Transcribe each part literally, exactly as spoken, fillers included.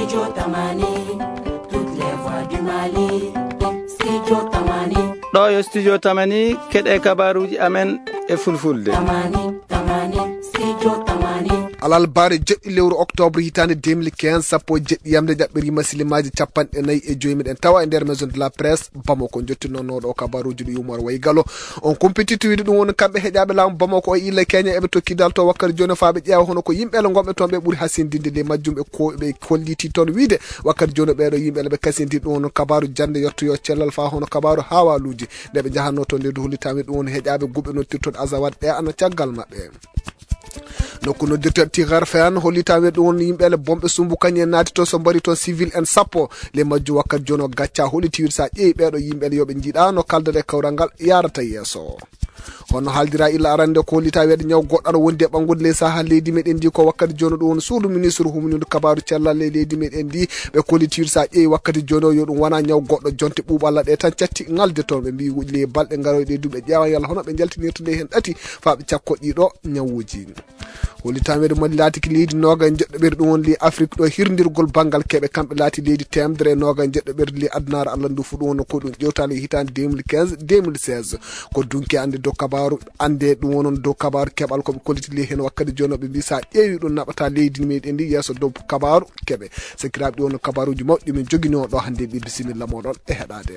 Studio Tamani, toutes les voix du Mali. Studio Tamani. ɗo yo studio Tamani keɗe kabaruji amen e fulfulde. Tamani, Tamani, Studio Tamani. alal bare jeɗɗi lewru octobre hitande deux mille quinze sappo e jeɗɗi yamde jaɓɓiri masilimaji capanɗe nayyi e joyi miɗen tawa e nder maison de la presse Bamako jottinnonoɗo kabaruji ɗo Yumar Waygalo on compétitivité ɗum woni kamɓe heƴaɓe laamu Bamako o illa Kenya eɓe tokkidal to wakkati joni faɓe ƴeewa hono ko yimɓele gonɓe toon ɓe ɓuuri hasindinde le majjum ɓe ko ɓe kolliti toon wiide wakkati joni ɓeɗo yimɓele ɓe kasindiri ɗum woni kabaru jande yettoyo cellal fa hono kabaru hawaluji nde ɓe jahanno toon nde hullitami ɗum woni heƴaɓe guɓɓe nottirtoon azawad ɗe ana caggal mabɓe nokku noddirte tigar fean hollitaɓe ɗum won yimɓele bomɓe sumbu kañum en naati to so mbari toon civil en sappo le majju wakkati joni o gacca hollitiwir sa ƴeewi ɓeɗo yimɓele yoɓe jiiɗa no kaldade kawral ngal yarata yesso hono haaldira illa arande ko hollita weede ñaw goɗɗo aɗa wondi e ɓanggude ley saaha leydi meɗen ndi ko wakkati joni ɗum woni suudu ministre humnude kabaru cellal ley leydi meɗen ndi ɓe kollitir sa ƴeewi wakkati joni o yo ɗum wona ñaw goɗɗo jonte ɓuuɓalla ɗe tan catti ngalde toon ɓe mbi le balɗe garoyɗe duɓe ƴeewa yalla hono ɓe jaltinirta nde hen ɗati fa ɓe cakkoɗɗiɗo ñawuji hollitameɗe mali laatiki leydi noga jeɗɗo ɓerɗi ɗum woni li Afrique ɗo hirdirgol banggal keɓe kamɓe laati leydi temedere noga jeɗɗo ɓerɗi li adnare Allah ndu fu ɗum woni ko ɗum ƴewtali hitande deux mille quinze deux mille seize ko dunki ande dow kabaru ande ɗum wonon dow kabaru keɓal koɓe kolliti li hen wakkati joni ɓe mbi sa ƴeewi ɗum naɓata leydi meɗen ndi yesso dow kabaru keɓe sakiraɓe ɗi wono kabaruji mawɗi min joguini o ɗo hande ɓi bisimilla moɗon e heɗade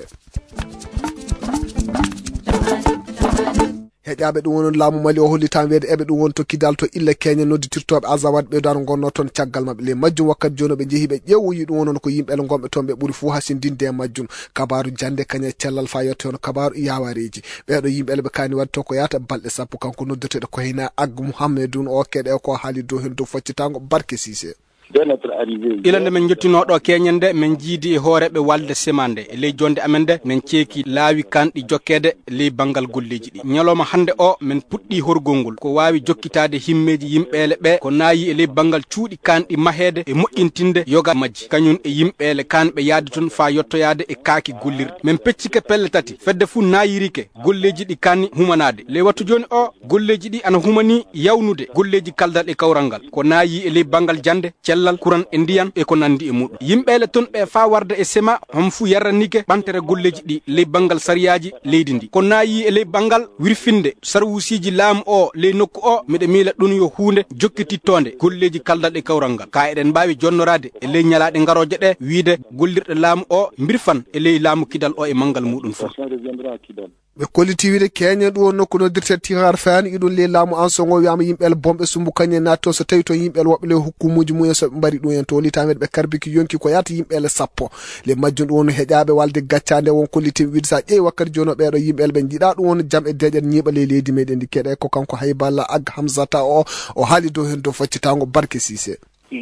heƴaɓe ɗum wonon laamu Mali o hollitama weede eɓe ɗum won tokkidal to illa Kenya nodditirtoɓe azawad ɓe dano gonno toon caggal mabɓe le majjum wakkati joni ɓe jeehi ɓe ƴewwoyi ɗum wonon ko yimɓele gonɓe toon ɓe ɓuuri fo hasindinde e majjum kabaru jande kaña cellal fa yette hono kabaru yawareji ɓeɗo yimɓele ɓe kani wadde to ko yata balɗe sappo kanko noddeteɗo ko heyna Ag Mouhammedoun o keɗe ko haali dow hen dow faccitango Barke Cissé ilande men jottinoɗo keñande min jiidi e hooreɓe walde semande e ley jonde amen de min ceeki laawi kanɗi jokkede ley banggal golleji ɗi ñalawma hande o min puɗɗi horgol ngol ko wawi jokkitade himmeji yimɓele ɓe ko naayi e ley banggal cuuɗi kanɗi mahede e moƴƴintinde yoga majji kañum e yimɓele kanɓe yaade toon fa yettoyade e kaaki gollirɗe min peccike pelle tati fedde fuu nayirike golleji ɗi kanni humanade ley wattu joni o golleji ɗi ana humani yawnude golleji kaldal e kawral ngal ko naayi e ley banggal jande cellal kuran e ndiyan e ko nandi e muɗum yimɓele toon ɓe fa warde e sema hom fuu yarranike ɓantere golleji ɗi ley banggal sariyaji leydi ndi ko naayi e ley banggal wirfinde sarwusiji laamu o ley nokku o miɗa miila ɗum yo hunde jokkitittonde golleji kaldal e kawral ngal ka eɗen mbawi jonnorade e ley ñalaɗe garoje ɗe wiide gollirɗe laamu o mbirfan e ley laamu kidal o e manggal muɗum fof ɓe kolliti wiide Kenya ɗum won nokku noddirte tigar fani iɗum le laamu en songo wiyama yimɓele bomɓe sumbu kañum naati toon so tawi toon yimɓele woɓɓe le hukkumuji mumen soɓe mbari ɗum hen to hollitameɗe ɓe karbiki yonki ko yata yimɓele sappo le majjum ɗum won heƴaɓe walde gaccande won kollitiɓe wiide sa ƴeewi wakkati joni o ɓeɗo yimɓele ɓe jiiɗa ɗum won jaam e deƴen ñiiɓale leydi meɗen ndi keɗe ko kanko Hayballa Ag Hamzata o o haali dow hen dow faccitango Barke Cissé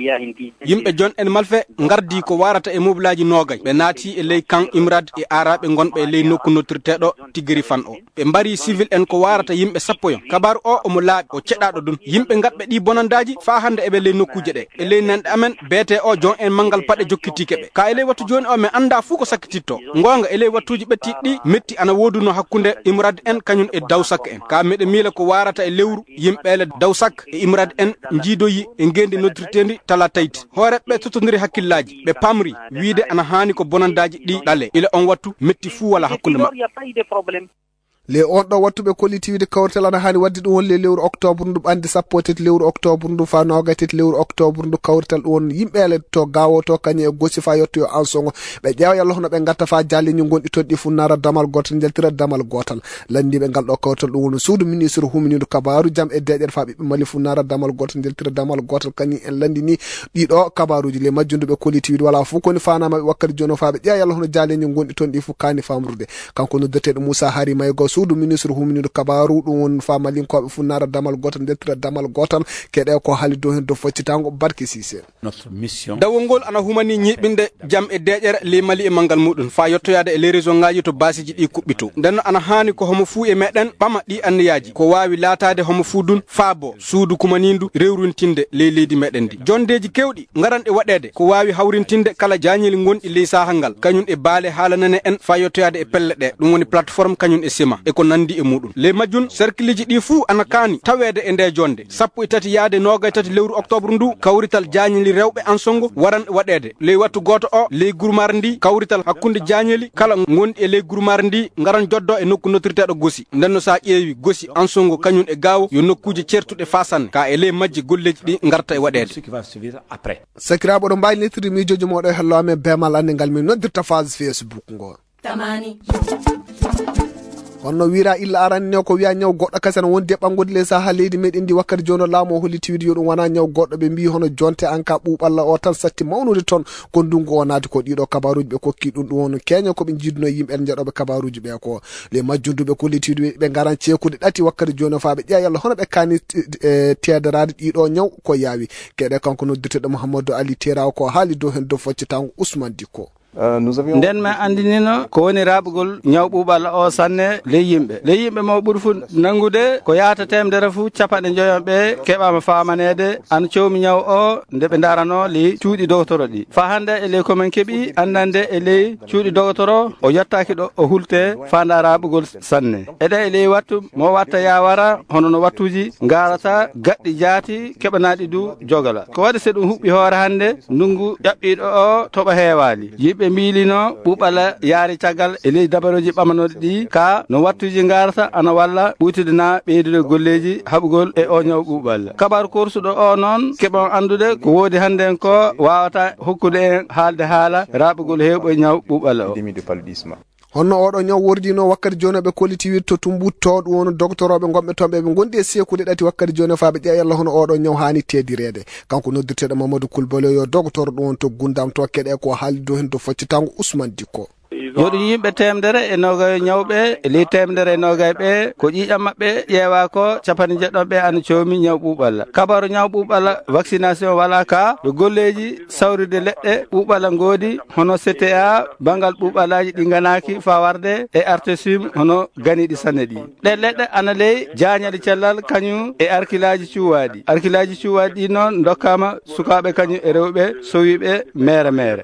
yimɓe jon en malfe gardi ko warata e mobilaji nogay ɓe naati e ley kan imrad e araɓe gonɓe e ley nokku nottirteɗo tigiri fan o ɓe mbari civil en ko warata yimɓe sappo yon kabaru o omo laaɓi o ceɗaɗo ɗum yimɓe gatɓe ɗi bonandaji fa hande eɓe ley nokkuje ɗe e ley nanɗe amen beete o jon en manggal paɗe jokkitikeɓe ka e ley wattu joni o mi anda fuu ko sakkititto gonga e ley wattuji ɓettiɗi ɗi metti ana woduno hakkude imrad en kañum e dawsak en ka miɗa miila ko warata e lewru yimɓele dawsak e imrad en jiidoyi e gendi noddirtendi tala tayti hooreɓe totodiri hakkillaji ɓe pamri wiide ana hani ko bonandaji ɗi ɗale ila on wattu metti fuu wala hakkude mabɓe le on ɗo wattuɓe kollitiwide kawrital ana hani wadde ɗum won le lewru octobre ndu ɓande sappo e tati lewru octobre ndu fa noga tati lewru octobre ndu kawrital ɗum won yimɓele to gawo to kañum e gossi fa yettoyo en songo ɓe ƴeewa yallah hono ɓe gatta fa jalleñi gonɗi toon ɗi funnara damal gotal jaltira damal gotal landiɓe ngal ɗo kawrital ɗum woni suudu ministre huminidu kabaru jaam e deƴen fa ɓiɓɓe Mali funnara damal gotal jaltira damal gotal kañum en landini ɗiɗo kabaruji le majjunduɓe kollitiwide wala fof koni fanamaɓe wakkati joni o fa ɓe ƴeewa yallah hono jalleñi gonɗi toon ɗi fof kani famrude kanko noddeteɗo Moussa Hari Maygo suudu ministre huminidu kabaru ɗum won fa malinkoɓe funnara damal gotal ndettira damal gotal keɗe ko haali dow hen dow faccitango Barke Cissé dawol ngol ana humani ñiɓinde jaam e deƴere ley Mali e manggal muɗum fa yettoyade e ley région ngaji to basiji ɗi kuɓɓito ndenno ana hani ko homo fuu e meɗen ɓama ɗi anniyaji ko wawi latade homo fuu dun faabo suudu kumanindu rewruntinde ley leydi meɗen ndi jondeji kewɗi garanɗe waɗede ko wawi hawrintinde kala jañeli gonɗi ley sahal ngal kañum e baale haalanane en fa yettoyade e pelle ɗe ɗum woni plateforme kañum e sima e ko nandi e muɗum. Le majjun cercle ji ɗi fuu ana kaani tawede e nde jonde sappo e tati yaade nogay tati lewru octobre ndu kawrital jañeli rewɓe Ansongo waran waɗede ley wattu goto o ley gurmar ndi kawrital hakkunde jañeli kala gondi e ley gurmar ndi ngaran joddo e nokku notirteɗo Gossi. Ndenno sa ƴeewi Gossi Ansongo kañum e Gaawo yo nokkuje certuɗe fasanne ka e ley majji golleji ɗi garta e waɗede. sakiraɓe ɗo mbawi lettude miijoji moɗo e hello amen bemal ande ngal min noddirta phase Facebook ngo tamani honno wira illa aranne ko wiya ñaw goɗɗo kasen wonde ɓangude le saha leydi meɗen ndi wakkati joni laamu o holliti wiide yo ɗum wona ñaw goɗɗo ɓe mbi hono jonte an ka ɓuuɓalla o tan satti mawnude toon ko ndungu o naati ko ɗiɗo kabaruji ɓe kokki ɗum ɗum won keño koɓe jidduno yimɓe en jaɗoɓe kabaruji ɓe ko le majjunduɓe kollitiɗe ɓe garan ceekude ɗati wakkati joni fa ɓe ƴeeya yalla hono ɓe kani teedarade ɗiɗo ñaw ko yaawi keɗe kanko noddirteɗo Mouhamadou Ali Teraw ko haali dow hen dow foccitango Ousmane Dicko. nden ma andinino ko woni raɓugol ñaw ɓuuɓal o sanne ley yimɓe ley yimɓe mo ɓuuri fu nangude ko yahata temedere fuu capanɗe joyon ɓe keɓama famanede an cowmi ñaw o nde ɓe darano ley cuuɗi docteur ɗi fa hande e ley komin keeɓi andande e ley cuuɗi docteur o o yettaki ɗo o hulte fanda raɓugol sanne eɗe e ley wattu mo watta yawara hono no wattuji garata gaɗɗi jaati keɓanaɗi du jogala ko waɗi se ɗum huɓɓi hoore hande ndungu ƴaɓɓiɗo o toɓa heewali ɓe milino ɓuuɓala yaari caggal e ley dabaroji ɓamanoɗe ɗi ka no wattuji garata ana walla ɓuytude na ɓeydude golleji haɓugol e o ñaw ɓuuɓal kabaru korsuɗo o noon keɓon andude ko woodi hande en ko wawata hokkude en haalde haala raɓugol hewɓo e ñaw ɓuuɓal o honno oɗo ñaw wordino wakkati joni ɓe kolliti wirto tumbutto ɗum woni docteur oɓe gomɓe toon ɓe ɓe gondi e sekude ɗati wakkati joni fa ɓe ƴeeya yalla hono oɗo ñaw hani tedirede kanko noddirteɗo Mamadou Coulibaly yo docteur ɗum won to gundam to keɗe ko haali dow hen to foccitango Ousmane Dicko. yoɗum yimɓe temedere e nogayo ñawɓe e ley temedere e nogay ɓe ko ƴiƴam maɓɓe ƴeewa ko capanɗe jeɗɗon ɓe ana comi ñaw ɓuuɓalla kabaru ñaw ɓuuɓalla vaccination wala ka ɓe golleji sawride leɗɗe ɓuuɓalla goodi hono C T A banggal ɓuuɓallaji ɗi ganaki fa warde e artesum hono ganiɗi sanne ɗi ɗe leɗɗe ana ley jañali cellal kañum e arkilaji cuwaɗi arkilaji cuwaɗi ɗi noon dokkama sukaɓe kañum e rewɓe sowiɓe mere mere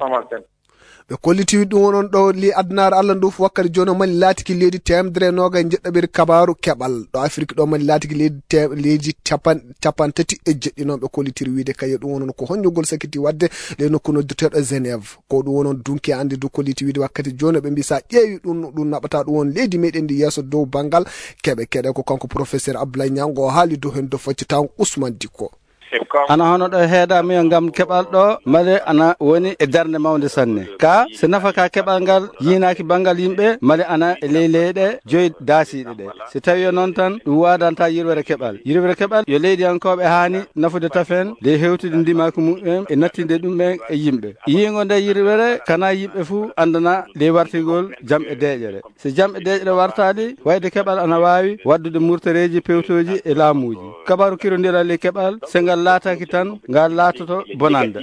ɓe kolliti ɗum wonon ɗo li adnare Allah ndu fu wakkati joni mali laatiki leydi temedere noga jeɗɗaɓiri kabaru keɓal ɗo Afrique ɗo mali laatiki leydi leydi capan capan tati e jeɗɗi noon ɓe kollitiri wiide kaye ɗum wonon ko honjugol sakiti wadde le nokku noddirteɗo Genève ko ɗum wonon dunki andi du kolliti wiide wakkati joni ɓe mbi sa ƴeewi ɗum ɗum naɓata ɗum won leydi meɗen ndi yesso dow banggal keɓe keɗe ko kanko professeur Abdoulaye Niango o haali dow hen dow foccitago Ousmane Dicko. ana hono ɗo heedamiyo gam keɓal ɗo male ana woni e darde mawde sanne ka so nafa ka keɓal ngal yinaki banggal yimɓe male ana e ley leyɗe joyi daasiɗe ɗe so tawi noon tan ɗum wadanta yirwere keɓal yirwere keɓal yo leydiyankoɓe hani nafude tafen ley hewtude ndimaki mumen e nattinde ɗumen e yimɓe yigo nde yirwere kana yimɓe fuu andana ley wartigol jaam e deƴere so jaam e deƴere wartali wayde keɓal ana wawi waddude murtareji pewtoji e laamuji kabaru kirodira ley keɓal sengal laataki tan ngal laatoto bonande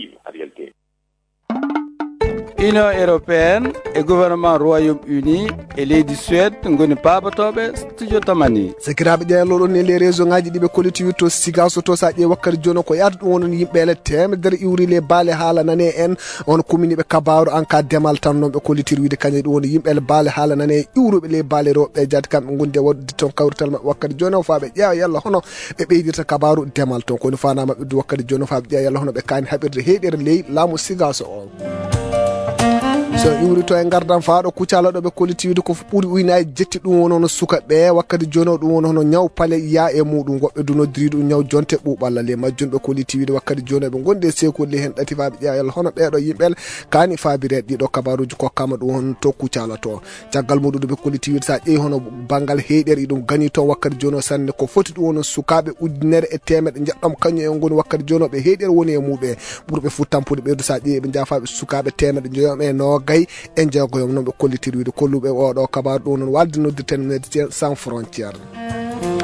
Union européenne e gouvernement Royaume-Uni e leydi Suède ngoni pabatoɓe studio tamani sakiraɓe ƴeeloɗon ne les réseau ngaji ɗiɓe kolliti wirto sigaso to sa ƴeewi wakkati joni ko yaata ɗum wonon yimɓele temedere iwri le baale haala nane en on commune ɓe kabaru en cas demal tan noon ɓe kollitiri wiide kañum ɗum woni yimɓele baale haala nane iwruɓe le baale rewɓe jaati kamɓe gondi e wadde toon kawrital maɓɓe wakkati joni o fa ɓe ƴeewa yalla hono ɓe ɓeydirta kabaru demal toon koni fana maɓɓe du wakkati joni o fa ɓe ƴeewa yalla hono ɓe kani haɓirde heeɗere ley laamu sigaso o so iwrito e gardam faaɗo kucaloɗo ɓe kolliti wiide ko ɓuuri uynaji jetti ɗum woni hono sukaɓe wakkati joni o ɗum woni hono ñaw paale ya e muɗum goɓɓe du noddiri ɗum ñaw jonte ɓuuɓalla le majjum ɓe kolliti wiide wakkati joni ɓe gondi e sekude hen ɗati faɓe ƴeewa yalla hono ɓeɗo yimɓele kani fabireɗe ɗiɗo kabaruji kokkama ɗum hon to kucalo to caggal muɗum ɓe kolliti wiide sa ƴeewi hono banggal heyɗere ɗum gani toon wakkati joni o sanne ko foti ɗum wono sukaɓe ujunere e temedde jeɗɗom kañum en goni wakkati joni o ɓe heyɗere woni e muɓe ɓuurɓe futtampude ɓeydu sa ƴeewi ɓe jaafaɓe sukaɓe temedde joyom e nogay en jeegoyom noon ɓe kollitiri wiide kolluɓe oɗo kabaru ɗum noon wadde noddirten Médecins Sans Frontières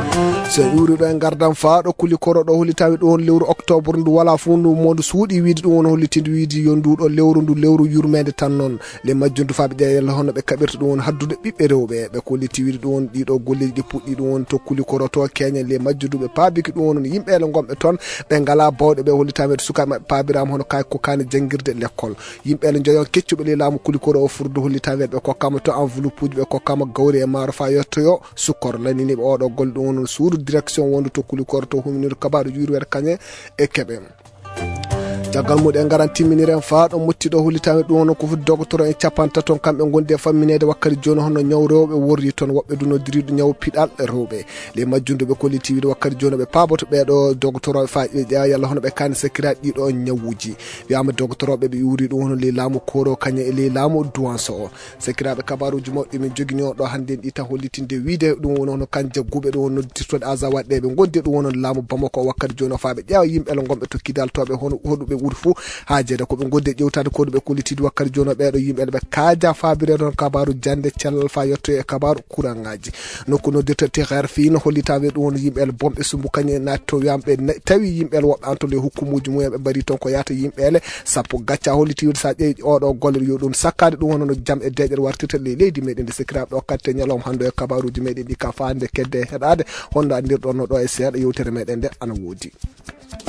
so yuri ɗo e gardam faaɗo kuli koro ɗo hollitawi ɗo won lewru octobre ndu wala fu ndu modu suuɗi wiide ɗum won hollitinde wiide yo nduɗo lewru ndu lewru yurmede tan noon le majjundu faaɓe ƴeeyella hono ɓe kaɓirta ɗum won haddude ɓiɓɓe rewɓe ɓe kolliti wiide ɗum won ɗiɗo golleji ɗi puɗɗi ɗum won to kuli koro to keñen le majjunduɓe paabiki ɗum won yimɓele gomɓe toon ɓe ngala bawɗe ɓe hollitawede sukaɓe maɓɓe paabirama hono kay ko kane janguirde l'école yimɓele joyon keccuɓe le laamu kuli koro o furde hollitawede ɓe kokkama to enveloppe uji ɓe kokkama gawri e maaro fa yettoyo sukkor laniniɓe oɗo golle ɗum won suudu direction wondu to kuli koro to huminiru kabaru yurwere kañe e keɓe caggal muɗum e garan timminiren fa ɗo muttiɗo hullitami ɗum hono ko fu docteur en capanta toon kamɓe gondi e famminede wakkati joni hono ñaw rewɓe worri toon woɓɓe dunodiriɗo ñaw piɗal rewɓe le majjunduɓe kolliti wiide wakkati joni ɓe paaboto ɓeɗo docteur oɓe fa ɓe ƴeewa yalla hono ɓe kani sekiraji ɗiɗo ñawuji wiyama docteur oɓe ɓe yuri ɗum hono le laamu koro kañe e le laamu duwanso o sekiraɓe kabaruji mawɗi min jogini o ɗo hande ɗi tan hollitinde wiide ɗum woni hono kan jagguɓe ɗum won noddirtoɗe asa waɗɗe ɓe gondi ɗum wono laamu bamako o wakkati joni o fa ɓe ƴeewa yimɓele gomɓe to kidal toɓe hono hoɗuɓe ɓuuri fou haajede koɓe godde ƴewtade koɗuɓe kollitide wakkati joni ɓeɗo yimɓeɗe ɓe kaaja fabire toon kabaru jande cellal fa yetto e kabaru courant ngaji nokku noddirta teher fino hollitaɓe ɗum won yimɓele bomɓe sumbu kañe natti to wiyama ɓe tawi yimɓele woɓɓe antole hukkumuji mumen ɓe mbari toon ko yahata yimɓele sappo gacca hollitiwde sa ƴeewi oɗo golle yo ɗum sakkade ɗum hono no jaam e deƴƴere wartirta le leydi meɗen nde sikiraɓe ɗo katte ñalawma hande e kabaruji meɗen ɗi ka fande kedde heɗade honno andirɗon no ɗo e seeɗa yewtere meɗen nde ana woodi